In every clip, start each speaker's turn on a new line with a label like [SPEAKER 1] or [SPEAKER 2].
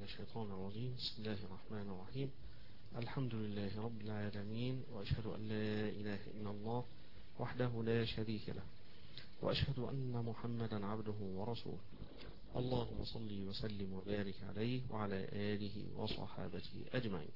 [SPEAKER 1] من الشيطان الرجيم. بسم الله الرحمن الرحيم. الحمد لله رب العالمين، وأشهد أن لا إله إلا الله وحده لا شريك له، وأشهد أن محمدا عبده ورسوله. اللهم صل وسلم وبارك عليه وعلى آله وصحابته أجمعين.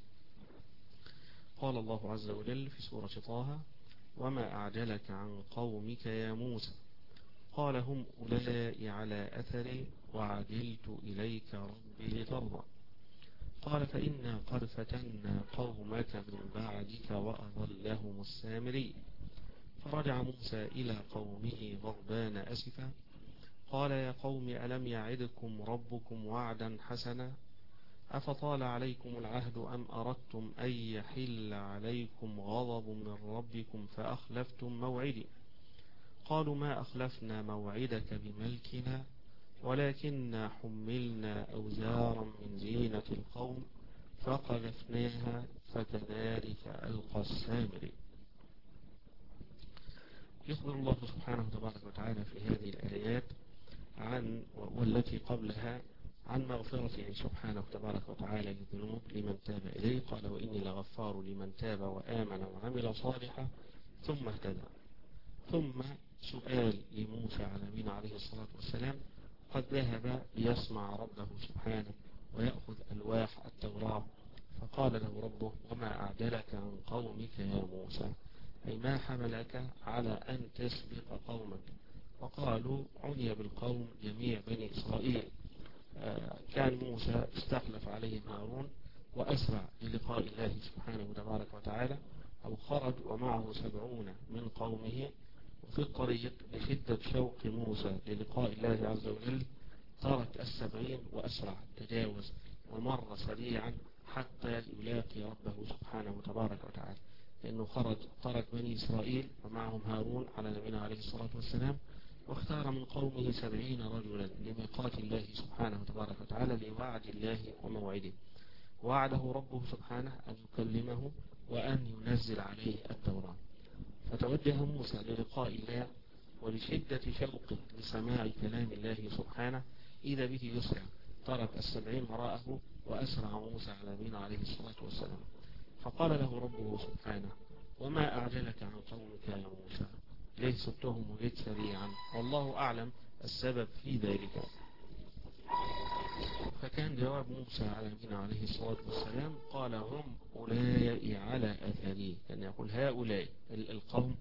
[SPEAKER 1] قال الله عز وجل في سورة طه: وما أعجلك عن قومك يا موسى قال هم أولئك على أثري وعجلت إليك ربي لترضى. قال فإنا قد فتنا قومك من بعدك وأضلهم السامري. فرجع موسى إلى قومه غضبان أسفا قال يا قوم ألم يعدكم ربكم وعدا حسنا أفطال عليكم العهد أم أردتم أن يحل عليكم غضب من ربكم فأخلفتم موعدي. قالوا ما أخلفنا موعدك بملكنا ولكننا حملنا أوزارا من زينة القوم فقذفناها فكذلك ألقى السامري. يخبر الله سبحانه تبارك وتعالى في هذه الآيات عن والتي قبلها عن مغفرته سبحانه تبارك وتعالى للذنوب لمن تاب إليه. قال وإني لغفار لمن تاب وآمن وعمل صالحا ثم اهتدى. ثم سؤال لموسى على نبينا عليه الصلاة والسلام. قد ذهب ليسمع ربه سبحانه ويأخذ ألواح التوراة، فقال له ربه وما أعجلك عن قومك يا موسى، أي ما حملك على أن تسبق قومك. وقالوا عني بالقوم جميع بني إسرائيل. كان موسى استخلف عليهم هارون وأسرع للقاء الله سبحانه تبارك وتعالى، أو خرج ومعه 70 من قومه. وفي الطريق لشدة شوق موسى للقاء الله عز وجل ترك 70 وأسرع، تجاوز ومر سريعا حتى يلاقي ربه سبحانه تبارك وتعالى، لأنه خرج ترك بني إسرائيل ومعهم هارون على نبينا عليه الصلاة والسلام، واختار من قومه 70 رجلا لميقات الله سبحانه تبارك وتعالى لوعد الله وموعده. وعده ربه سبحانه أن يكلمه وأن ينزل عليه التوراة. فتوجه موسى للقاء الله ولشدة شوقه لسماع كلام الله سبحانه إذا به يسرع، ترك 70 وراءه وأسرع موسى على نبينا عليه الصلاة والسلام. فقال له ربه سبحانه وما أعجلك عن قومك يا موسى، ليه سبتهم وجيت سريعا؟ والله أعلم السبب في ذلك. فكان جواب موسى على نبينا عليه الصلاة والسلام قال هم أولئك على أثري، يعني يقول هؤلاء القوم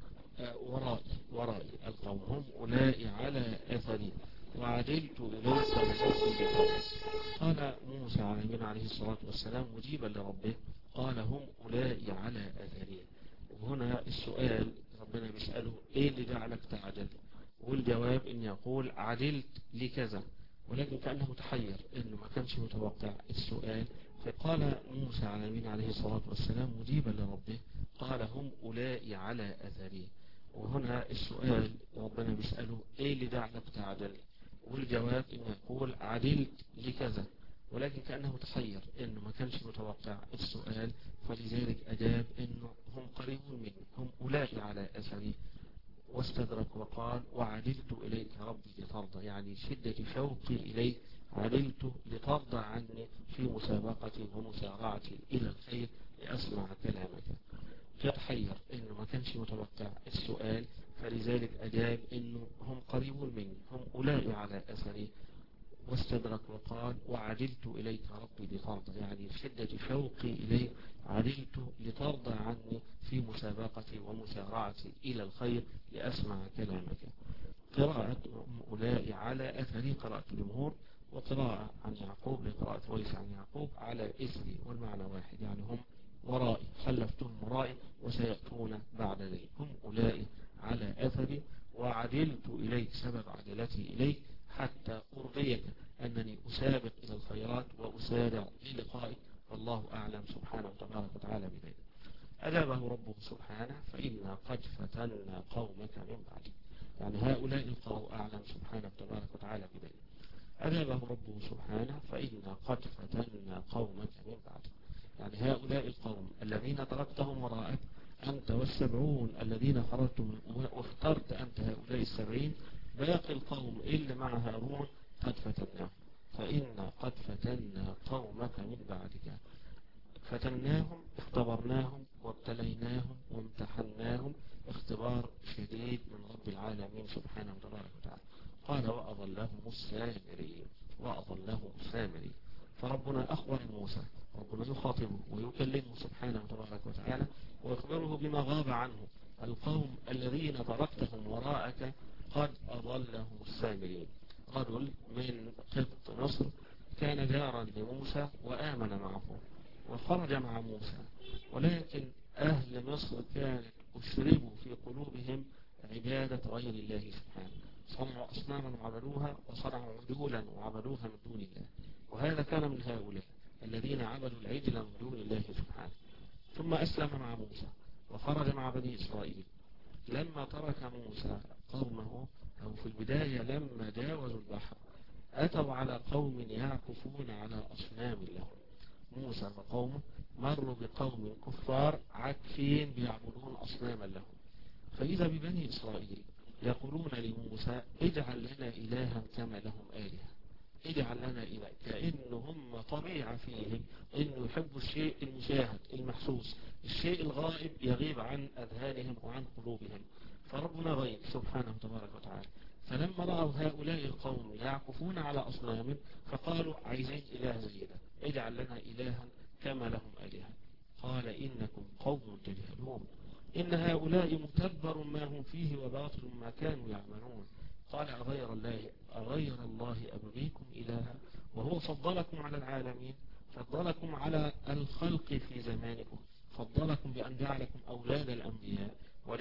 [SPEAKER 1] ورائي القوم هم أولئك على أثري وعدلت إليك ربي لترضى. قال موسى على نبينا عليه الصلاة والسلام مجيبا لربه قال هم أولئك على أثري. وهنا السؤال ربنا بيسأله ايه اللي جعلك تعجل؟ والجواب ان يقول عدلت لكذا، ولكن كأنه متحير انه ما كانش متوقع السؤال. فقال موسى على نبينا عليه الصلاة والسلام مجيبا لربه قال هم أولئك على أثري. وهنا السؤال ربنا بيسأله ايه اللي جعلك تعجل؟ والجواب ان يقول عدلت لكذا، ولكن كأنه متحير انه ما كانش متوقع السؤال، فلذلك اجاب انه هم قريبون مني، هم أولئك على أثري. واستدرك وقال وعدلت إليك ربي لترضى، يعني شدة شوقي إليك عدلت لترضى عني في مسابقتي ومسارعتي إلى الخير لأسمع كلامك. فتحير انه ما كانش متوقع السؤال، فلذلك اجاب انه هم قريبون مني، هم أولئك على أثري. واستدرك وقال وعدلت إليك ربي لترضى، يعني شدة شوقي إليك عدلت لترضى عني في مسابقتي ومسارعتي إلى الخير لأسمع كلامك. قراءة أولئك على أثري قراءة الجمهور، وقراءة عن يعقوب لقراءة ويس عن يعقوب على إثري، والمعنى واحد، يعني هم ورائي، خلفتهم ورائي وسيأتون بعد ذلك. هم أولئك على أثري وعدلت إليك، سبب عدلتي إليك حتى أرضيك أنني أسابق إلى الخيرات وأسارع للقائك، والله أعلم سبحانه وتبارك وتعالى بذلك. أجابه ربه سبحانه فإنا قد فتنا قومك من بعدك، يعني هؤلاء القوم أعلم سبحانه وتبارك وتعالى بذلك. أجابه ربه سبحانه فإنا قد فتنا قومك من بعدك، يعني هؤلاء القوم الذين تركتهم وراءك أنت وال70 الذين خرجتم واخترت أنت هؤلاء 70، باقي القوم اللي مع هارون قد فتناه. فإنا قد فتنا قومك من بعدك. فتناهم، اختبرناهم وابتليناهم وامتحناهم اختبار شديد من رب العالمين سبحانه وتعالى. قال وأضلهم السامري، وأضلهم السامري. فربنا أخبر موسى، ربنا يخاطبه ويكلمه سبحانه وتعالى ويخبره بما غاب عنه. القوم الذين تركتهم وراءك قد أضلهم السامري. رجل من قبط مصر كان جارا لموسى وآمن معه وخرج مع موسى، ولكن أهل مصر كانت أشربوا في قلوبهم عبادة غير الله سبحانه، صنعوا أصناما وعبدوها، وصنعوا عدولا وعبدوها من دون الله. وهذا كان من هؤلاء الذين عبدوا العجل من دون الله سبحانه. ثم أسلم مع موسى وخرج مع بني إسرائيل. لما ترك موسى قومه، أو في البداية لما جاوزوا البحر، أتوا على قوم يعكفون على أصنام لهم. موسى وقومه مروا بقوم كفار عاكفين بيعبدون أصناما لهم. فإذا ببني إسرائيل يقولون لموسى اجعل لنا إلها كما لهم آلهة، اجعل لنا إله، كأنهم طبيعة فيهم إنه يحبوا الشيء المشاهد المحسوس، الشيء الغائب يغيب عن أذهانهم وعن قلوبهم. فربنا غيب سبحانه وتعالى. فلما رأوا هؤلاء القوم يعكفون على أصنام فقالوا عايزين إله زي ده، اجعل لنا إلها كما لهم آلهة. قال إنكم قوم تجهلون، إن هؤلاء متبر ما هم فيه وباطل ما كانوا يعملون. قال أغير الله أبغيكم إلها وهو فضلكم على العالمين، فضلكم على الخلق في زمانكم، فضلكم بأن جعلكم أولاد الأنبياء،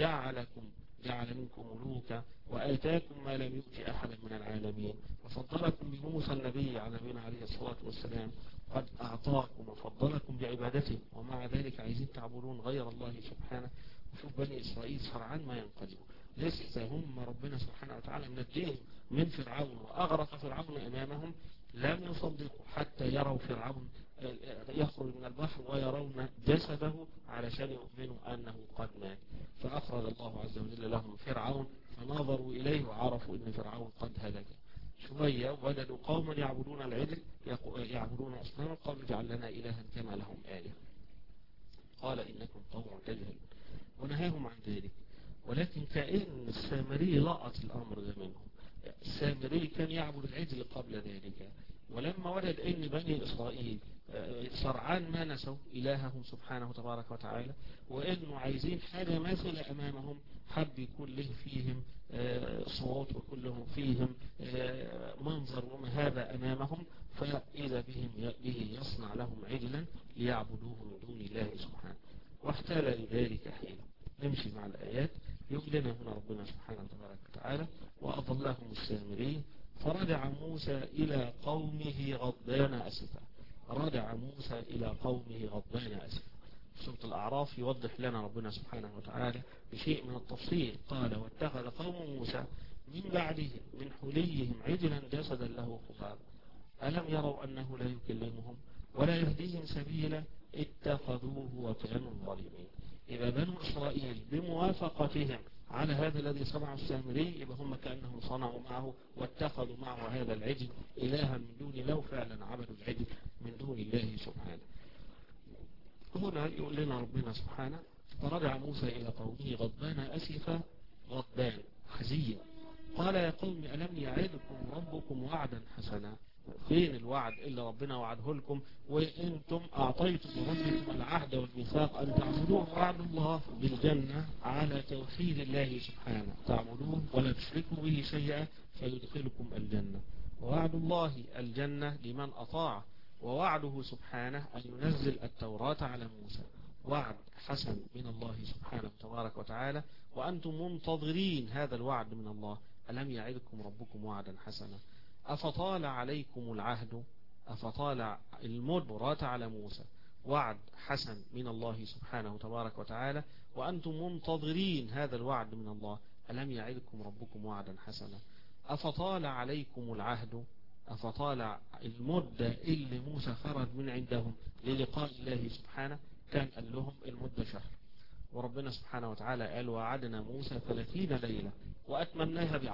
[SPEAKER 1] جعل منكم ملوكا، وآتاكم ما لم يؤت أحدا من العالمين، وفضلكم بموسى النبي على نبينا عليه الصلاة والسلام، قد أعطاكم وفضلكم بعبادته، ومع ذلك عايزين تعبدون غير الله سبحانه. وشوف بني إسرائيل سرعان ما ينقلبوا، لسه هم ربنا سبحانه وتعالى منجيهم من فرعون وأغرق فرعون أمامهم، لم يصدقوا حتى يروا فرعون يخرج من البحر ويرون جسده علشان يؤمنوا أنه قد مات. فأخرج الله عز وجل لهم فرعون، فنظروا إليه وعرفوا أن فرعون قد هلك. شوية وجدوا قوما يعبدون العجل، يعبدون أصناما، قالوا اجعل لنا إلها كما لهم آلهة. قال إنكم قوم تجهلون، ونهاهم عن ذلك. ولكن كأن السامري لقط الأمر ده منهم. السامري كان يعبد العجل قبل ذلك، ولما وجد أن بني إسرائيل سرعان ما نسوا إلههم سبحانه تبارك وتعالى، وإنه عايزين حاجة مثل أمامهم، حب يكون له فيهم صوت وكلهم فيهم منظر ومهابة أمامهم، فإذا به يصنع لهم عجلا ليعبدوه من دون الله سبحانه. واحتال لذلك حين نمشي مع الآيات. يقول لنا هنا ربنا سبحانه وتعالى وأضلهم السامري. فرجع موسى إلى قومه غضبان أسفا. رجع موسى إلى قومه غضبان أسفا. سورة الأعراف يوضح لنا ربنا سبحانه وتعالى بشيء من التفصيل. قال واتخذ قوم موسى من بعده من حليهم عجلا جسدا له خوار ألم يروا أنه لا يكلمهم ولا يهديهم سبيلا اتخذوه وكانوا ظالمين. إذا بنو إسرائيل بموافقتهم على هذا الذي صنعه السامري، يبقى هم كأنهم صنعوا معه واتخذوا معه هذا العجل إلها من دون الله، فعلا عبدوا العجل من دون الله سبحانه. هنا يقول لنا ربنا سبحانه فرجع موسى إلى قومه غضبان أسفا، غضبان حزين. قال يا قوم ألم يعدكم ربكم وعدا حسنا؟ فين الوعد اللي ربنا وعده لكم وانتم اعطيتم ربكم العهد والميثاق ان تعبدوه؟ وعد الله بالجنة على توحيد الله سبحانه، تعبدوه ولا تشركوا به شيئا فيدخلكم الجنة. ووعد الله الجنة لمن أطاع، ووعده سبحانه أن ينزل التوراة على موسى، وعد حسن من الله سبحانه تبارك وتعالى، وأنتم منتظرين هذا الوعد من الله. ألم يعدكم ربكم وعدا حسنا أفطال عليكم العهد؟ أفطال المدبرات على موسى، وعد حسن من الله سبحانه تبارك وتعالى، وأنتم منتظرين هذا الوعد من الله. ألم يعدكم ربكم وعدا حسنا أفطال عليكم العهد؟ أفطال المدة اللي موسى خرج من عندهم للقاء الله سبحانه، كان قال لهم المدة شهر، وربنا سبحانه وتعالى قال وعدنا موسى 30 ليلة وأتممناها ب10.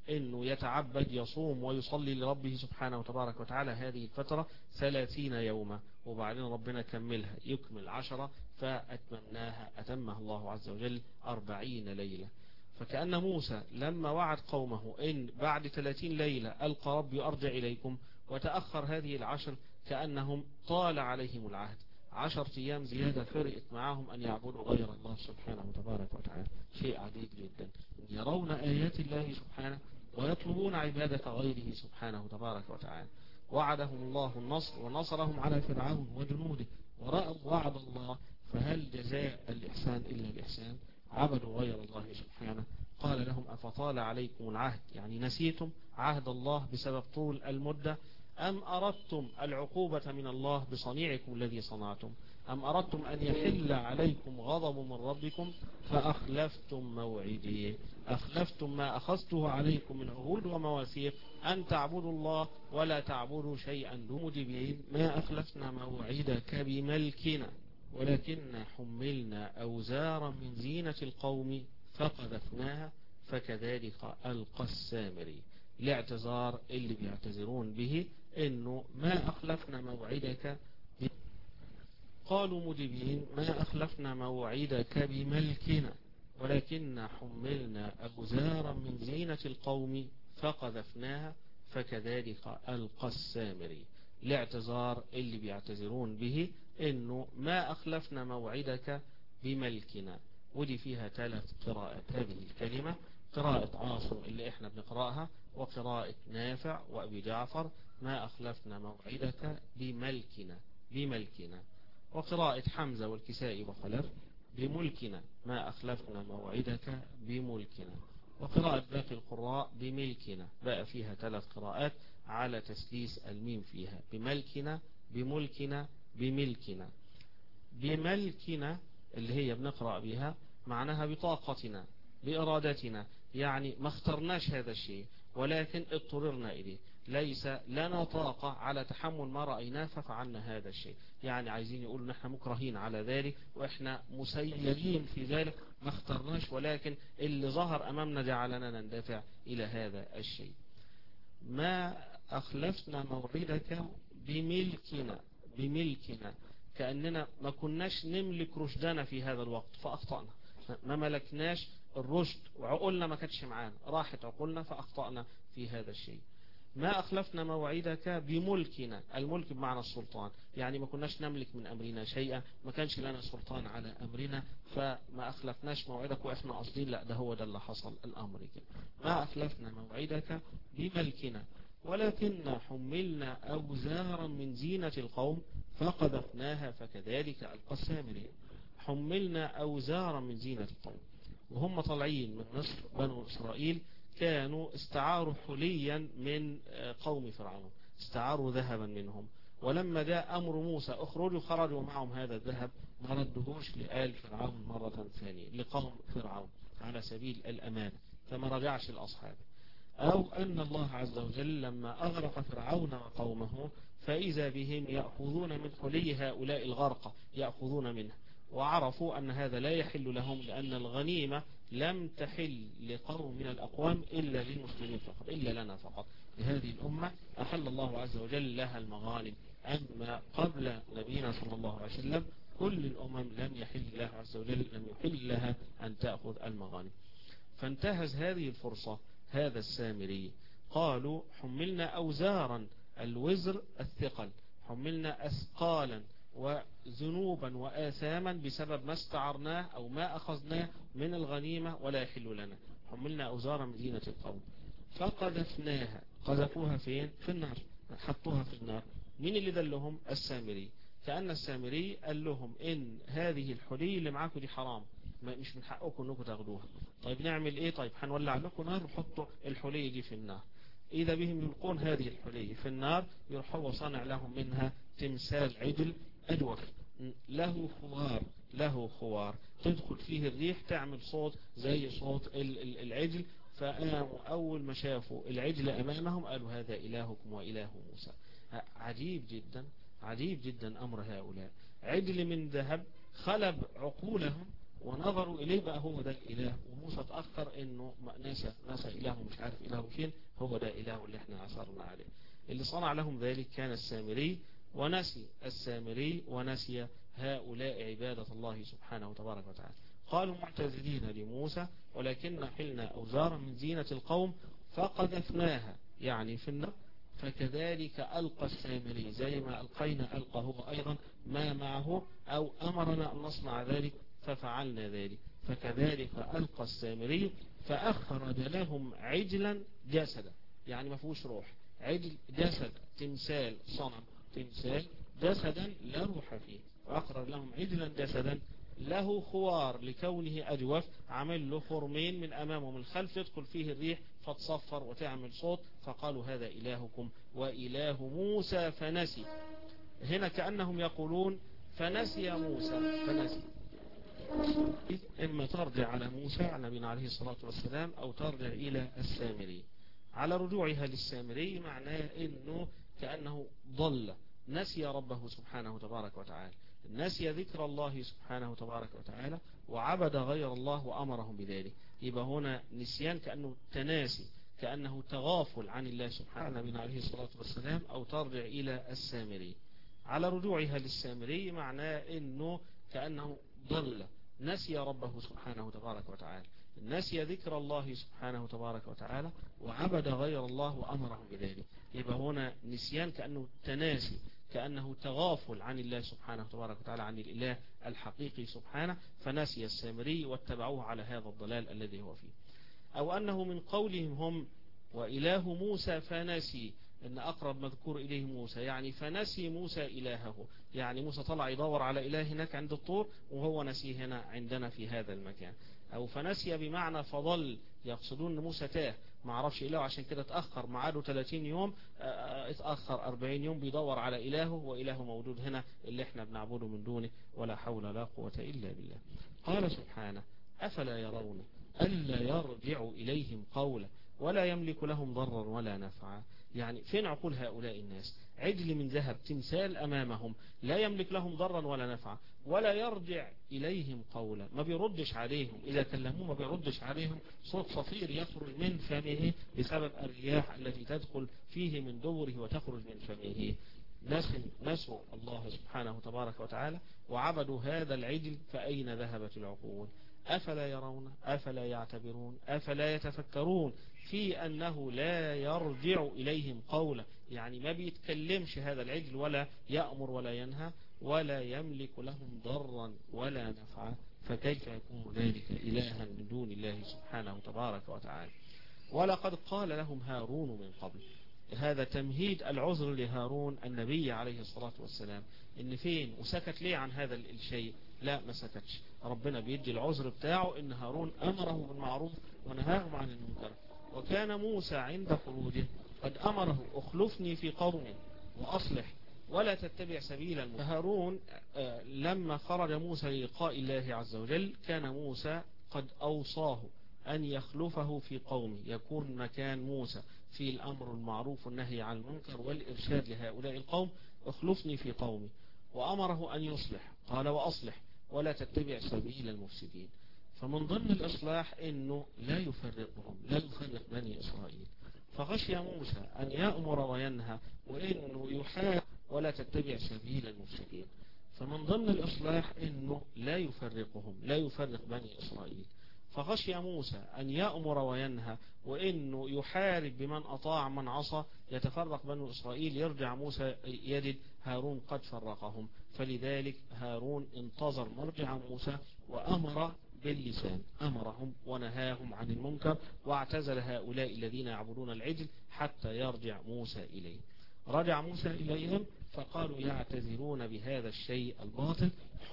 [SPEAKER 1] انه يتعبد يصوم ويصلي لربه سبحانه وتبارك وتعالى هذه الفترة 30 يوما، وبعدين ربنا كملها يكمل 10 فأتممناها أتمها الله عز وجل 40 ليلة. فكأن موسى لما وعد قومه إن بعد 30 ليلة ألقى ربي أرجع إليكم، وتأخر هذه العشر كأنهم طال عليهم العهد 10 أيام زيادة، فرقت معهم أن يعبدوا غير الله سبحانه وتبارك وتعالى. شيء عجيب جدا، يرون آيات الله سبحانه ويطلبون عبادة غيره سبحانه وتبارك وتعالى. وعدهم الله النصر ونصرهم على فرعون وجنوده، ورأوا وعد الله، فهل جزاء الإحسان إلا الإحسان؟ عبدوا غير الله سبحانه. قال لهم أفطال عليكم العهد، يعني نسيتم عهد الله بسبب طول المدة، أم أردتم العقوبة من الله بصنيعكم الذي صنعتم، أم أردتم أن يحل عليكم غضب من ربكم فأخلفتم موعدي، أخلفتم ما أخذته عليكم من عهود ومواثيق أن تعبدوا الله ولا تعبدوا شيئا مدبرين. ما أخلفنا موعدك بملكنا ولكن حملنا أوزارا من زينة القوم فقذفناها فكذلك ألقى السامري. الاعتذار اللي بيعتذرون به انه ما اخلفنا موعدك قالوا مدبرين ما اخلفنا موعدك بملكنا ولكن حملنا أوزارا من زينة القوم فقذفناها فكذلك ألقى السامري. الاعتذار اللي بيعتذرون به انه ما اخلفنا موعدك بملكنا. ودي فيها 3 قراءات هذه الكلمة، قراءة عاصم اللي احنا بنقرأها، وقراءة نافع وأبي جعفر ما أخلفنا موعدك بملكنا بملكنا، وقراءة حمزة والكسائي وخلف بملكنا ما أخلفنا موعدك بملكنا، وقراءة باقي القراء بملكنا. بقى فيها 3 قراءات على تسليس الميم فيها، بملكنا بملكنا بملكنا. بملكنا اللي هي بنقرأ بها معناها بطاقتنا بإرادتنا، يعني ما اخترناش هذا الشيء ولكن اضطررنا إليه، ليس لنا طاقة على تحمل ما رأيناه ففعلنا هذا الشيء. يعني عايزين يقولوا نحن مكرهين على ذلك وإحنا مسيرين في ذلك، ما اخترناش ولكن اللي ظهر أمامنا جعلنا نندفع إلى هذا الشيء. ما أخلفنا موعدك بملكنا بملكنا، كأننا ما كناش نملك رشدنا في هذا الوقت فأخطأنا، ما ملكناش الرشد وعقولنا ما كانتش معانا، راحت عقولنا فأخطأنا في هذا الشيء. ما أخلفنا موعدك بملكنا، الملك بمعنى السلطان، يعني ما كناش نملك من أمرنا شيئا، ما كانش لنا سلطان على أمرنا فما أخلفناش موعدك وإحنا قاصدين، لا ده هو ده اللي حصل الأمر كده. ما أخلفنا موعدك بملكنا ولكن حملنا أوزارا من زينة القوم فقذفناها فكذلك ألقى السامري. حملنا أوزارا من زينة القوم، وهم طالعين من مصر بنو إسرائيل كانوا استعاروا حليا من قوم فرعون، استعاروا ذهبا منهم، ولما جاء أمر موسى اخرجوا خرجوا معهم هذا الذهب، ما ردهوش لآل فرعون مرة ثانية لقوم فرعون على سبيل الأمانة، فما رجعش الأصحاب. أو أن الله عز وجل لما أغرق فرعون وقومه فإذا بهم يأخذون من حلي هؤلاء الغرقى، يأخذون منه، وعرفوا أن هذا لا يحل لهم لأن الغنيمة لم تحل لقوم من الأقوام إلا للمسلمين فقط، إلا لنا فقط. لهذه الأمة أحل الله عز وجل لها المغانم، أما قبل نبينا صلى الله عليه وسلم كل الأمم لم يحل الله عز وجل، لم يحل لها أن تأخذ المغانم. فانتهز هذه الفرصة هذا السامري، قالوا حملنا أوزارا، الوزر الثقل، حملنا أثقالا وذنوبا وآثاما بسبب ما استعرناه أو ما أخذناه من الغنيمة ولا يحل لنا. حملنا أوزارا من زينة القوم فقذفناها، قذفوها فين؟ في النار، حطوها في النار. مين اللي دلهم؟ السامري. كأن السامري قال لهم إن هذه الحلي اللي معاكم دي حرام، مش من حقكم انكم تاخدوها. طيب نعمل ايه؟ طيب هنولع لكم نار وحطوا الحلي دي في النار. اذا بهم يلقون هذه الحلي في النار، يروح هو صانع لهم منها تمثال عجل أجوف له خوار تدخل فيه الريح تعمل صوت زي صوت العجل. فقاموا أول ما شافوا العجل أمامهم قالوا هذا إلهكم وإله موسى. عجيب جدا عجيب جدا أمر هؤلاء. عجل من ذهب خلب عقولهم ونظروا إليه بقى هو ده الإله، وموسى تأخر إنه نسى إله مش عارف إله فين، هو ده إله اللي احنا عثرنا عليه. اللي صنع لهم ذلك كان السامري، ونسي السامري ونسي هؤلاء عبادة الله سبحانه وتبارك وتعالى. قالوا معتذرين لموسى ولكن حلنا أوزارا من زينة القوم فقذفناها، يعني في النار، فكذلك ألقى السامري، زي ما ألقينا ألقى هو أيضا ما معه، أو أمرنا أن نصنع ذلك ففعلنا ذلك، فكذلك ألقى السامري فأخرج لهم عجلا جسدا، يعني ما فيهوش روح، عجل جسد، تمثال صنم، تمثال جسدا لا روح فيه، فأخرج لهم عجلا جسدا له خوار لكونه أجوف، عمل له خرمين من أمامه ومن الخلف يدخل فيه الريح فتصفر وتعمل صوت، فقالوا هذا إلهكم وإله موسى فنسي. هنا كأنهم يقولون فنسي موسى، فنسي. إما ترجع على موسى على نبينا عليه الصلاة والسلام، أو ترجع إلى السامري. على رجوعها للسامري معناه إنه كأنه ضل، نسي ربه سبحانه تبارك وتعالى، نسي ذكر الله سبحانه تبارك وتعالى، وعبد غير الله وأمرهم بذلك. يبقى هنا نسيان كأنه تناسي، كأنه تغافل عن الله سبحانه نبينا عليه الصلاة والسلام، أو ترجع إلى السامري. على رجوعها للسامري معناه إنه كأنه ضل، نسي ربه سبحانه تبارك وتعالى، نسي ذكر الله سبحانه تبارك وتعالى، وعبد غير الله وأمرهم بذلك. يبقى هنا نسيان كأنه تناسي، كأنه تغافل عن الله سبحانه تبارك وتعالى، عن الإله الحقيقي سبحانه، فنسي السامري واتبعوه على هذا الضلال الذي هو فيه. أو أنه من قولهم هم وإله موسى فنسي، إن أقرب مذكور إليه موسى، يعني فنسي موسى إلهه، يعني موسى طلع يدور على إله هناك عند الطور وهو نسيه هنا عندنا في هذا المكان. أو فنسي بمعنى فضل، يقصدون أن موسى تاه ما عرفش إلهه، عشان كده تأخر معاده 30 يوم، اتأخر 40 يوم بيدور على إلهه، وإله موجود هنا اللي احنا بنعبده من دونه، ولا حول ولا قوة إلا بالله. قال سبحانه أفلا يرون ألا يرجع إليهم قولا ولا يملك لهم ضرا ولا نفعا. يعني فين عقول هؤلاء الناس؟ عجل من ذهب، تمثال أمامهم، لا يملك لهم ضرا ولا نفعا، ولا يرجع إليهم قولا، ما بيردش عليهم، إذا كلموه ما بيردش عليهم، صوت صفير يخرج من فمه بسبب الرياح التي تدخل فيه من دبره وتخرج من فمه. نسوا الله سبحانه تبارك وتعالى وعبدوا هذا العجل، فأين ذهبت العقول؟ أفلا يرون، أفلا يعتبرون، أفلا يتفكرون في أنه لا يرجع إليهم قولا، يعني ما بيتكلمش هذا العجل، ولا يأمر ولا ينهى، ولا يملك لهم ضرا ولا نفعا، فكيف يكون ذلك إلها من دون الله سبحانه تبارك وتعالى؟ ولقد قال لهم هارون من قبل، هذا تمهيد العذر لهارون النبي عليه الصلاة والسلام، إن فين وسكت ليه عن هذا الشيء؟ لا ما سكتش، ربنا بيدي العذر بتاعه إن هارون أمره بالمعروف ونهاهم عن المنكر. وكان موسى عند خروجه قد أمره اخلفني في قومي وأصلح ولا تتبع سبيل المفسدين. هارون لما خرج موسى للقاء الله عز وجل، كان موسى قد أوصاه أن يخلفه في قومه، يكون مكان موسى في الأمر المعروف والنهي عن المنكر والإرشاد لهؤلاء القوم، اخلفني في قومي. وأمره أن يصلح، قال وأصلح ولا تتبع سبيل المفسدين. فمن ضمن الإصلاح إنه لا يفرقهم، لا يفرق بني إسرائيل. فخشي موسى أن يأمر وينهى، وإنه يحارب ولا تتبع سبيل المفسدين. فمن ضمن الإصلاح إنه لا يفرقهم، لا يفرق بني إسرائيل. فخشي موسى أن يأمر وينهى، وإنه يحارب بمن أطاع من عصى، يتفرق بنو إسرائيل، يرجع موسى يجد هارون قد فرقهم. فلذلك هارون انتظر مرجع موسى وأمر باللسان، أمرهم ونهاهم عن المنكر، واعتزل هؤلاء الذين يعبدون العجل حتى يرجع موسى إليه. رجع موسى إليهم فقالوا يعتذرون بهذا الشيء الباطل،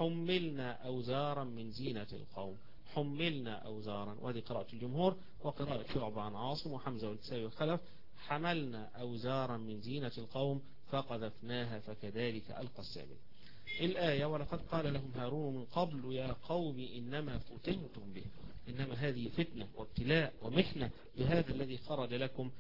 [SPEAKER 1] حملنا أوزارا من زينة القوم، حملنا أوزارا، وهذه قراءة الجمهور، وقراءة شعبة عن عاصم وحمزة والكسائي والخلف، حملنا أوزارا من زينة القوم فقذفناها فكذلك ألقى السامري. الآية ولقد قال لهم هارون من قبل يا قوم إنما فتنتم به، إنما هذه فتنة وابتلاء ومحنة بهذا الذي خرج لكم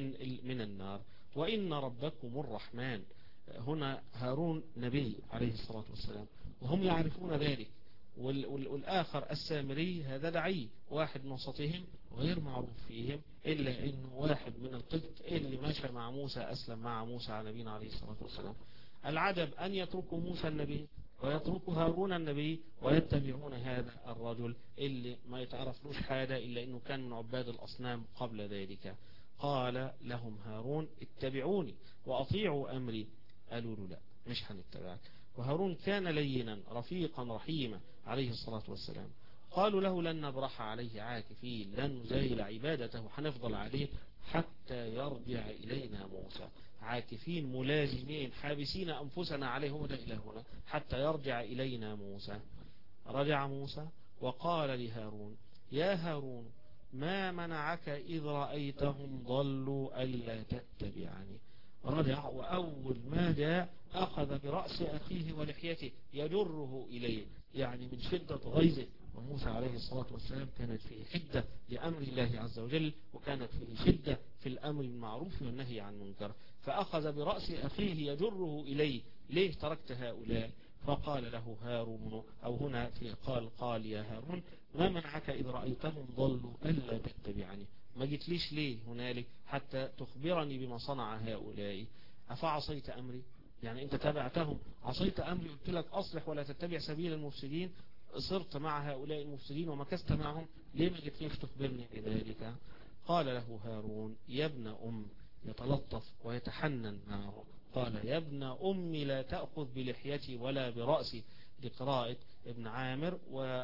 [SPEAKER 1] من النار، وإن ربكم الرحمن. هنا هارون نبي عليه الصلاة والسلام، وهم يعرفون ذلك، والآخر السامري هذا دعي واحد من وسطهم غير معروف فيهم، إلا إنه واحد من القبط اللي مشى مع موسى، أسلم مع موسى على نبينا عليه الصلاة والسلام. العجب أن يتركوا موسى النبي ويتركوا هارون النبي ويتبعون هذا الرجل اللي ما يتعرفلوش حاجة إلا إنه كان من عباد الأصنام قبل ذلك. قال لهم هارون اتبعوني وأطيعوا أمري. قالوا له لا، مش هنتبعك. وهارون كان لينا رفيقا رحيما عليه الصلاة والسلام. قالوا له لن نبرح عليه عاكفين، لن نزايل عبادته، حنفضل عليه حتى يرجع إلينا موسى. عاكفين ملازمين حابسين أنفسنا عليه هنا إلى هنا حتى يرجع إلينا موسى. رجع موسى وقال لهارون يا هارون ما منعك إذ رأيتهم ضلوا ألا تتبعني. رجع وأول ما جاء أخذ برأس أخيه ولحيته يجره إليه، يعني من شدة غيظه. وموسى عليه الصلاة والسلام كانت فيه حدة لأمر الله عز وجل، وكانت فيه شدة في الأمر المعروف والنهي عن المنكر، فأخذ برأس أخيه يجره إليه. ليه تركت هؤلاء؟ فقال له هارون، أو هنا في قال يا هارون ما منعك إذ رأيتهم ضلوا ألا تتبعني، ما جيتليش ليه هنالك حتى تخبرني بما صنع هؤلاء؟ أفعصيت أمري؟ يعني أنت تابعتهم، عصيت أمري، قلت لك أصلح ولا تتبع سبيل المفسدين، صرت مع هؤلاء المفسدين ومكست معهم، ليه ما جيتليش تخبرني بذلك؟ قال له هارون يا ابن أم، يتلطف ويتحنن معه. قال يا ابن أمي لا تأخذ بلحيتي ولا برأسي. لقراءة ابن عامر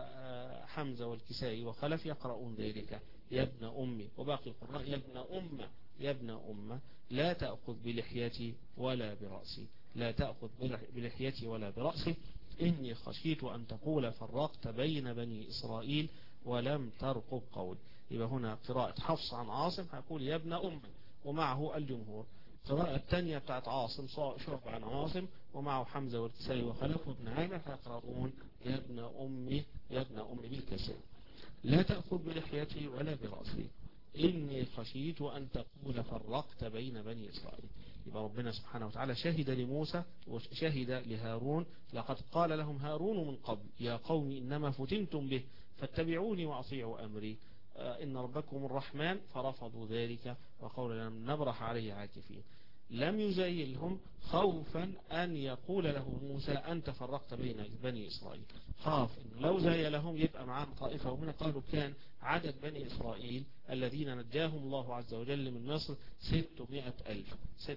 [SPEAKER 1] وحمزة والكسائي وخلف يقرؤون ذلك يا ابن أمي، وباقي القراء يا ابن أم، يا ابن أم لا تأخذ بلحيتي ولا برأسي، لا تأخذ بلحيتي ولا برأسي، إني خشيت أن تقول فرقت بين بني إسرائيل ولم ترقب قول. يبقى هنا قراءة حفص عن عاصم هيقول يا ابن أم ومعه الجمهور. القراءة الثانية بتاعت عاصم شعب عن عاصم ومعه حمزة والكسائي وخلف وابن عامر هيقرؤون يا ابن أمي، يا ابن أمي بالكسر، لا تأخذ بلحيتي ولا برأسي إني خشيت أن تقول فرقت بين بني إسرائيل. يبقى ربنا سبحانه وتعالى شهد لموسى وشهد لهارون، لقد قال لهم هارون من قبل يا قوم إنما فتنتم به فاتبعوني وأطيعوا أمري إن ربكم الرحمن، فرفضوا ذلك وقالوا لم نبرح عليه عاكفين. لم يزايلهم خوفا أن يقول له موسى أنت فرقت بين بني إسرائيل، خاف إنه لو زايلهم يبقى معهم طائفة. ومن قالوا كان عدد بني إسرائيل الذين نجاهم الله عز وجل من مصر 600,000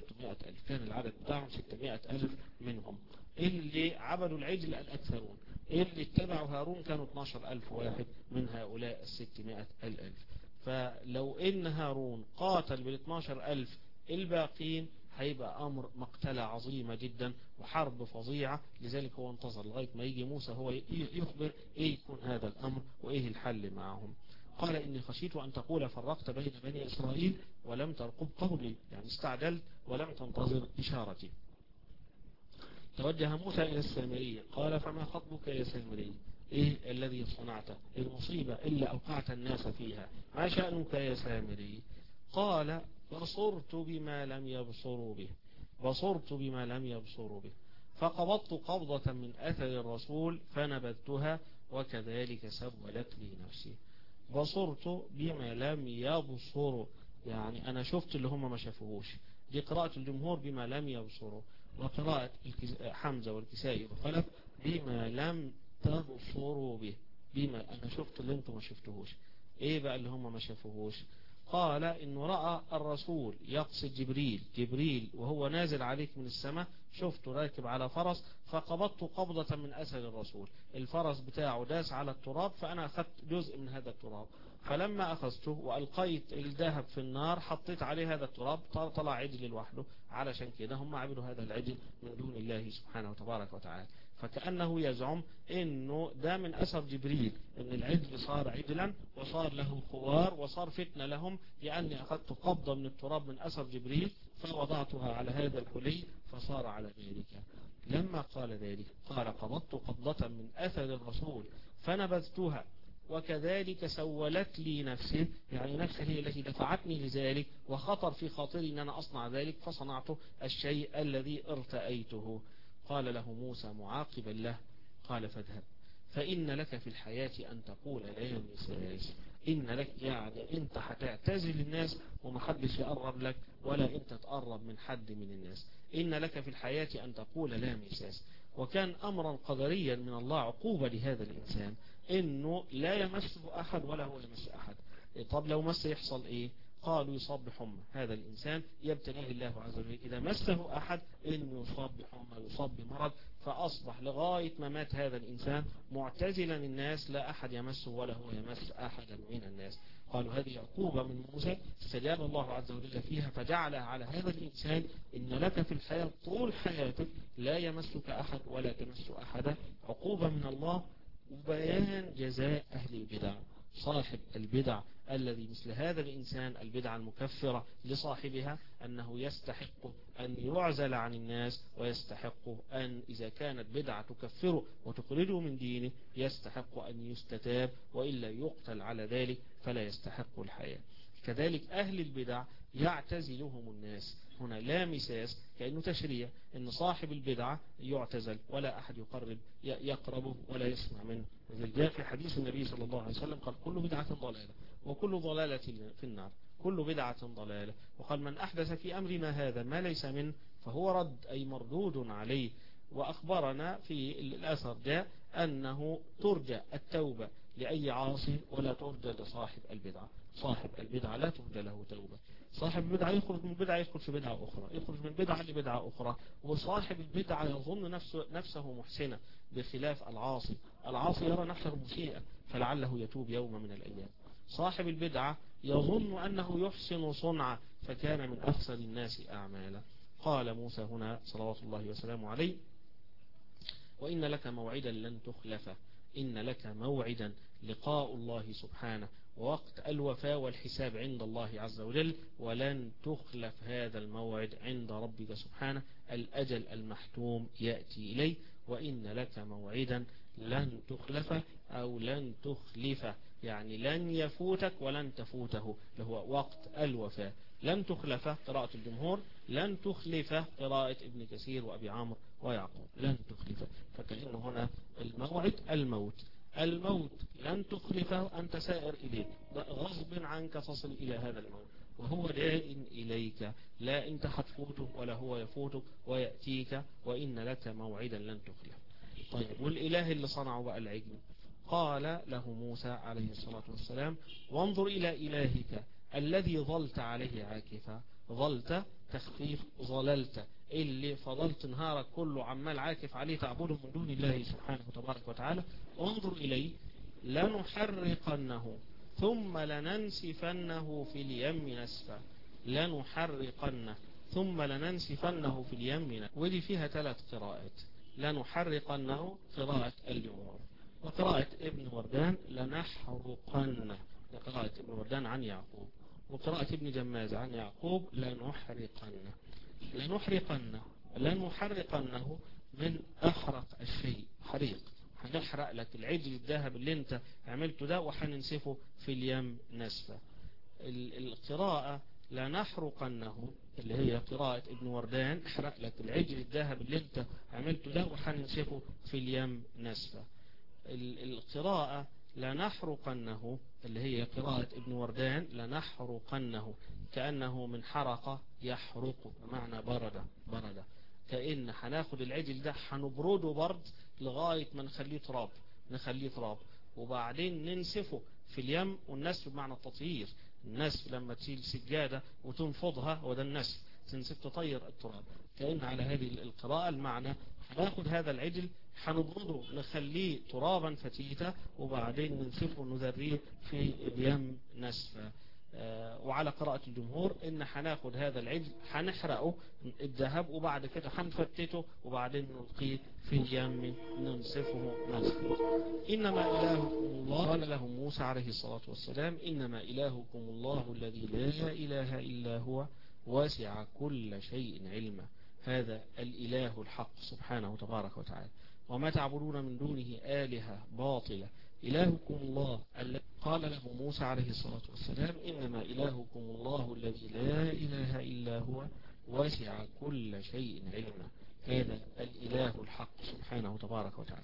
[SPEAKER 1] كان العدد بتاعهم 600,000 منهم. اللي عبدوا العجل الأكثرون، اللي اتبعوا هارون كانوا 12,000 واحد من هؤلاء 600,000. فلو إن هارون قاتل بال12,000 الباقين هيبقى أمر مقتلة عظيمة جدا وحرب فظيعة. لذلك هو انتظر لغاية ما يجي موسى هو يخبر إيه يكون هذا الأمر وإيه الحل معهم. قال إني خشيت أن تقول فرقت بين بني إسرائيل ولم ترقب قولي، يعني استعجلت ولم تنتظر إشارتي. توجه موسى إلى السامري قال فما خطبك يا سامري؟ إيه الذي صنعته؟ المصيبة إلا أوقعت الناس فيها، ما شأنك يا سامري؟ قال بصرت بما لم يبصروا به، بصرت بما لم يبصروا به، فقبضت قبضة من أثر الرسول فنبذتها وكذلك سولت لي نفسي. بصرت بما لم يبصروا، يعني أنا شفت اللي هم ما شافوهوش. دي قراءة الجمهور بما لم يبصروا، وقراءة حمزة والكسائي وخلف بما لم تبصروا به، بما أنا شفت اللي انتم ما شفتوهوش. ايه بقى اللي هم ما شافوهوش؟ قال إنه رأى الرسول يقصد جبريل وهو نازل عليك من السماء، شفته راكب على فرس، فقبضت قبضة من أثر الرسول، الفرس بتاعه داس على التراب فأنا أخذت جزء من هذا التراب، فلما أخذته وألقيت الذهب في النار حطيت عليه هذا التراب طلع عجل لوحده، علشان كده هم عبدوا هذا العجل من دون الله سبحانه وتبارك وتعالى. فكأنه يزعم انه ده من اثر جبريل، ان العجل صار عجلا وصار له خوار وصار فتنة لهم، لاني اخذت قبضة من التراب من اثر جبريل فوضعتها على هذا الحلي فصار على ذلك. لما قال ذلك قال قبضت قبضة من اثر الرسول فنبذتها وكذلك سولت لي نفسي، يعني نفسي هي التي دفعتني لذلك وخطر في خاطري ان انا اصنع ذلك فصنعته الشيء الذي ارتأيته. قال له موسى معاقبا له قال فاذهب فإن لك في الحياة أن تقول لا مساس. إن لك يعني أنت هتعتزل الناس ومحدش يقرب لك ولا أنت تقرب من حد من الناس. إن لك في الحياة أن تقول لا مساس. وكان أمرا قدريا من الله عقوبة لهذا الإنسان إنه لا يمسه أحد ولا هو يمس أحد. طب لو مس يحصل إيه؟ قالوا يصاب بحمى. هذا الإنسان يبتليه الله عز وجل إذا مسه أحد إنه يصاب بحمى يصاب بمرض، فأصبح لغاية ما مات هذا الإنسان معتزلا الناس، لا أحد يمسه ولا هو يمس أحدا من الناس. قالوا هذه عقوبة من موسى استجاب الله عز وجل فيها فجعل على هذا الإنسان إن لك في الحياة طول حياتك لا يمسك أحد ولا تمس أحدا، عقوبة من الله. وبيان جزاء أهل البدع. صاحب البدع الذي مثل هذا الإنسان البدعة المكفرة لصاحبها أنه يستحق أن يعزل عن الناس، ويستحق أن إذا كانت بدعة تكفره وتخرجه من دينه يستحق أن يستتاب، وإلا يقتل على ذلك فلا يستحق الحياة. كذلك أهل البدع يعتزلهم الناس. هنا لا مساس كأنه تشريع أن صاحب البدعة يعتزل ولا أحد يقربه ولا يسمع منه. جاء في حديث النبي صلى الله عليه وسلم قال كل بدعة ضلالة وكل ضلالة في النار، كل بدعة ضلالة. وقال من أحدث في أمرنا هذا ما ليس منه فهو رد أي مردود عليه. وأخبرنا في الأثر جاء أنه ترجى التوبة لأي عاصي ولا ترجى لصاحب البدعة. صاحب البدعة لا ترجى له توبة. صاحب البدعة يخرج من بدعة يدخل في بدعة أخرى، يخرج من بدعة لبدعة أخرى. وصاحب البدعة يظن نفسه محسنة بخلاف العاصي. العاصي يرى نفسه مسيئا فلعله يتوب يوم من الأيام. صاحب البدعة يظن أنه يحسن صنعا فكان من أفسد الناس أعمالا. قال موسى هنا صلوات الله وسلامه عليه وإن لك موعدا لن تخلفه. إن لك موعدا لقاء الله سبحانه ووقت الوفاء والحساب عند الله عز وجل، ولن تخلف هذا الموعد عند ربك سبحانه. الأجل المحتوم يأتي إليه. وإن لك موعدا لن تخلفه أو لن تخلفه، يعني لن يفوتك ولن تفوته، هو وقت الوفاة. لن تخلفه قراءة الجمهور، لن تخلفه قراءة ابن كثير وأبي عمرو ويعقوب. لن تخلفه فكأنه هنا الموعد الموت لن تخلفه، أنت سائر إليه غصب عنك تصل إلى هذا الموت وهو داء إليك، لا أنت هتفوته ولا هو يفوتك ويأتيك. وإن لك موعدا لن تخلف. طيب والإله اللي صنعه بقى العجل؟ قال له موسى عليه الصلاة والسلام وانظر إلى إلهك الذي ظلت عليه عاكفا. ظلت تخفيف ظللت، اللي فضلت نهارك كله عمال عاكف عليه تعبده من دون الله سبحانه وتبارك وتعالى. انظر إليه لنحرقنه ثم لننسفنه في اليم نسفا. لنحرقنه ثم لننسفنه في اليم نسفا. ودي فيها 3 قراءات. لنحرقنه قراءة الجمهور، وقراءة ابن وردان لنحرقنه قراءة ابن وردان عن يعقوب، وقراءة ابن جماز عن يعقوب لنحرقنه. لنحرقنه من أحرق الشيء حريق. هنحرق لك العجل الذهب اللي انت عملته ده وهننسفه في اليم نسفة. القراءة لنحرقنه اللي هي قراءة ابن وردان احرق لك العجل الذهب اللي انت عملته ده وهننسفه في اليم نسفة. القراءة لنحرقنه اللي هي قراءة ابن وردان لنحرقنه كأنه من حرق يحرق بمعنى برد. كأن هناخد العجل ده هنبرده برد لغاية ما نخليه تراب وبعدين ننسفه في اليم. والنسف بمعنى التطهير. النسف لما تشيل سجادة وتنفضها وده النسف، تنسف تطير التراب. كأن على هذه القراءة المعنى هناخد هذا العجل هنبرده نخليه ترابا فتيتا وبعدين ننسفه ونذريه في اليم نسفا. وعلى قراءة الجمهور ان هناخد هذا العجل هنحرقه الذهب وبعد كده هنفتته وبعدين نلقيه في اليم ننسفه نسفا. انما الهكم الله. قال له موسى عليه الصلاة والسلام انما الهكم الله الذي لا اله الا هو واسع كل شيء علما. هذا الإله الحق سبحانه وتبارك وتعالى. وما تعبدون من دونه آلهة باطلة إلهكم الله الذي. قال له موسى عليه الصلاة والسلام إنما إلهكم الله الذي لا إله إلا هو واسع كل شيء علما. هذا الإله الحق سبحانه وتبارك وتعالى.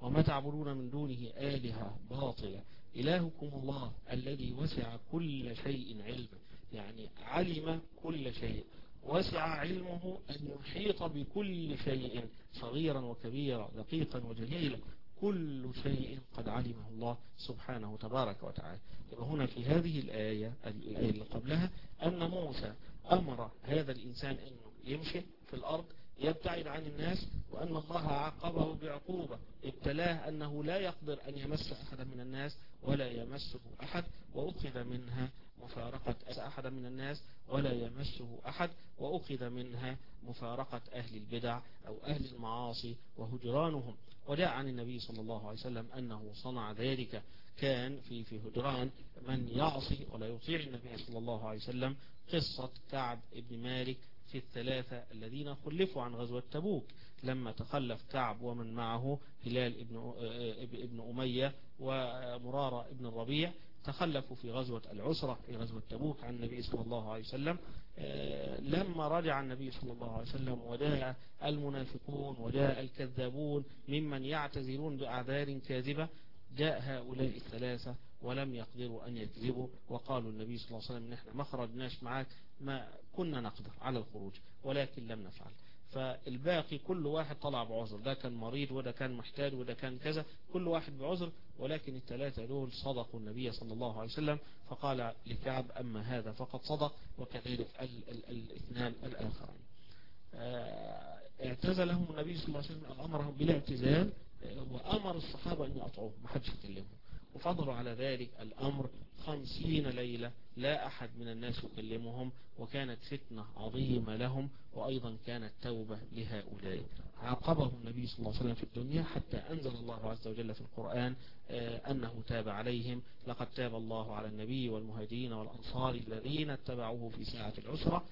[SPEAKER 1] وما تعبدون من دونه آلهة باطلة إلهكم الله الذي وسع كل شيء علما. يعني علم كل شيء، وسع علمه أن يحيط بكل شيء صغيرا وكبيرا دقيقا وجليلا، كل شيء قد علمه الله سبحانه تبارك وتعالى. يبقى هنا في هذه الآية اللي قبلها أن موسى أمر هذا الإنسان أنه يمشي في الأرض يبتعد عن الناس، وأن الله عاقبه بعقوبة ابتلاه أنه لا يقدر أن يمس أحدا من الناس ولا يمسه أحد، وأخذ منها مفارقة أحد من الناس ولا يمسه أحد، وأخذ منها مفارقة أهل البدع أو أهل المعاصي وهجرانهم. وجاء عن النبي صلى الله عليه وسلم أنه صنع ذلك، كان في هجران من يعصي ولا يطيع النبي صلى الله عليه وسلم. قصة كعب بن مالك في الثلاثة الذين خلفوا عن غزوة تبوك، لما تخلف كعب ومن معه هلال ابن أمية ومرارة ابن الربيع، تخلفوا في غزوة العسرة في غزوة تبوك عن النبي صلى الله عليه وسلم. لما رجع النبي صلى الله عليه وسلم وجاء المنافقون وجاء الكذابون ممن يعتذرون بأعذار كاذبة، جاء هؤلاء الثلاثة ولم يقدروا أن يكذبوا، وقالوا النبي صلى الله عليه وسلم نحن ما خرجناش معاك، ما كنا نقدر على الخروج ولكن لم نفعل. فالباقي كل واحد طلع بعذر، ده كان مريض وده كان محتاج وده كان كذا، كل واحد بعذر، ولكن الثلاثة دول صدقوا النبي صلى الله عليه وسلم. فقال لكعب أما هذا فقد صدق، وكذلك الاثنان الآخرين. اعتزلهم النبي صلى الله عليه وسلم، أمرهم بالاعتزال، وأمر الصحابة أن يقطعوه ما حدش يكلمهم، وفضلوا على ذلك الأمر 50 ليلة لا أحد من الناس يكلمهم، وكانت فتنة عظيمة لهم، وأيضا كانت توبة لهؤلاء. عاقبهم النبي صلى الله عليه وسلم في الدنيا حتى أنزل الله عز وجل في القرآن أنه تاب عليهم، لقد تاب الله على النبي والمهاجرين والأنصار الذين اتبعوه في ساعة العسرة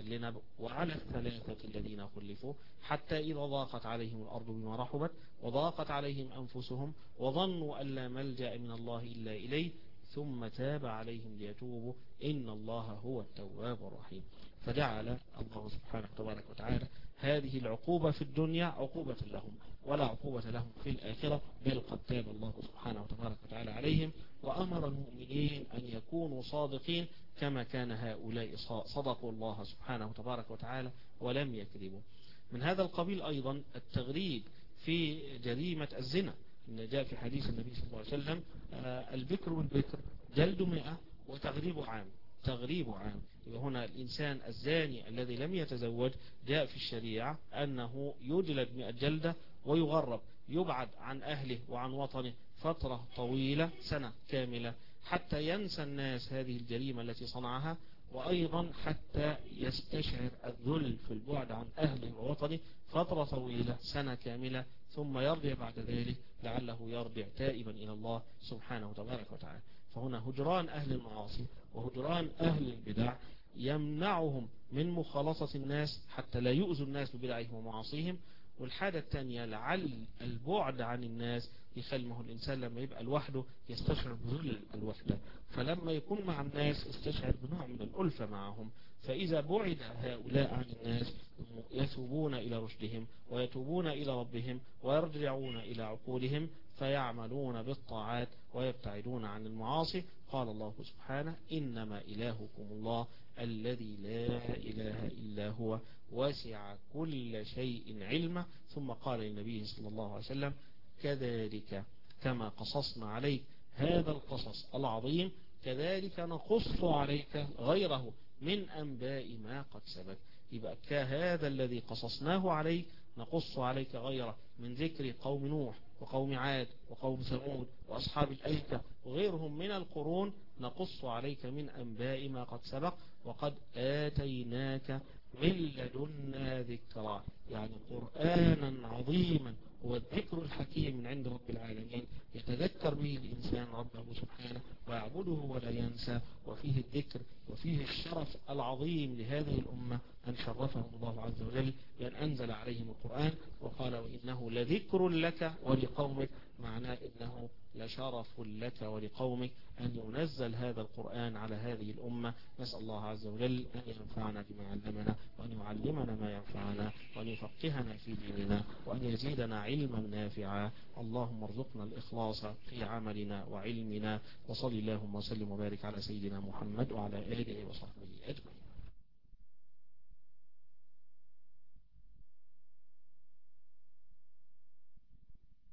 [SPEAKER 1] وعلى الثلاثة الذين خلفوا حتى إذا ضاقت عليهم الأرض بما رحبت وضاقت عليهم أنفسهم وظنوا أن لا ملجأ من الله إلا إليه ثم تاب عليهم ليتوبوا إن الله هو التواب الرحيم. فجعل الله سبحانه تبارك وتعالى هذه العقوبة في الدنيا عقوبة لهم ولا عقوبة لهم في الآخرة، بل قد تاب الله سبحانه وتبارك وتعالى عليهم، وأمر المؤمنين أن يكونوا صادقين كما كان هؤلاء صدقوا الله سبحانه وتبارك وتعالى ولم يكذبوا. من هذا القبيل أيضا التغريب في جريمة الزنا، إن جاء في حديث النبي صلى الله عليه وسلم البكر والبكر جلد 100 وتغريب عام. تغريب عام، هنا الإنسان الزاني الذي لم يتزوج جاء في الشريعة أنه يجلد 100 جلدة ويغرب، يبعد عن أهله وعن وطنه فترة طويلة سنة كاملة حتى ينسى الناس هذه الجريمة التي صنعها، وأيضا حتى يستشعر الذل في البعد عن أهله ووطنه فترة طويلة سنة كاملة، ثم يرجع بعد ذلك لعله يرجع تائبا إلى الله سبحانه وتبارك وتعالى. فهنا هجران أهل المعاصي وهجران أهل البدع يمنعهم من مخالطة الناس حتى لا يؤذوا الناس ببدعهم ومعاصيهم. والحاجة الثانية لعل البعد عن الناس يخلمه الإنسان لما يبقى لوحده يستشعر بذل الوحدة، فلما يكون مع الناس يستشعر بنوع من الألفة معهم. فإذا بعد هؤلاء عن الناس يتوبون إلى رشدهم ويتوبون إلى ربهم ويرجعون إلى عقولهم فيعملون بالطاعات ويبتعدون عن المعاصي. قال الله سبحانه إنما إلهكم الله الذي لا إله إلا هو وسع كل شيء علما. ثم قال للنبي صلى الله عليه وسلم كذلك كما قصصنا عليك هذا القصص العظيم كذلك نقص عليك غيره من أنباء ما قد سبق. يبقى كهذا الذي قصصناه عليك نقص عليك غيره من ذكر قوم نوح وقوم عاد وقوم ثمود وأصحاب الأيكة وغيرهم من القرون، نقص عليك من أنباء ما قد سبق وقد آتيناك من لدنا ذكرا، يعني قرآنا عظيما هو الذكر الحكيم من عند رب العالمين يتذكر به الإنسان ربه سبحانه ويعبده ولا ينسى، وفيه الذكر وفيه الشرف العظيم لهذه الأمة أن شرفهم الله عز وجل بأن أنزل عليهم القرآن وقال وإنه لذكر لك ولقومك معناه أنه لشرف لك ولقومك أن ينزل هذا القرآن على هذه الأمة. نسأل الله عز وجل أن ينفعنا بما علمنا، وأن يعلمنا ما ينفعنا، وأن يفقهنا في ديننا، وأن يزيدنا علما نافعا. اللهم ارزقنا الإخلاص في عملنا وعلمنا. وصلي اللهم وسلم وبارك على سيدنا محمد وعلى آله وصحبه أجمعين.